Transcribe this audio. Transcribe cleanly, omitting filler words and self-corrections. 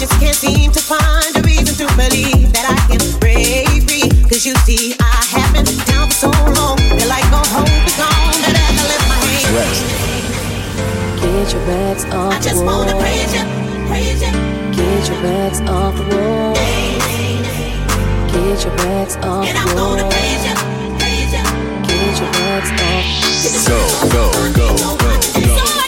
just can't seem to find a reason to believe that I can break free. Cause you see, I have been down for so long, feel like all hope is gone, that I can lift my hands. Get your bags off the wall. I just wanna praise you, praise you. Get your bags off the wall. Get your bags off the wall. And I'm gonna praise you, praise you. Get your bags off. Go, go, go, go, go.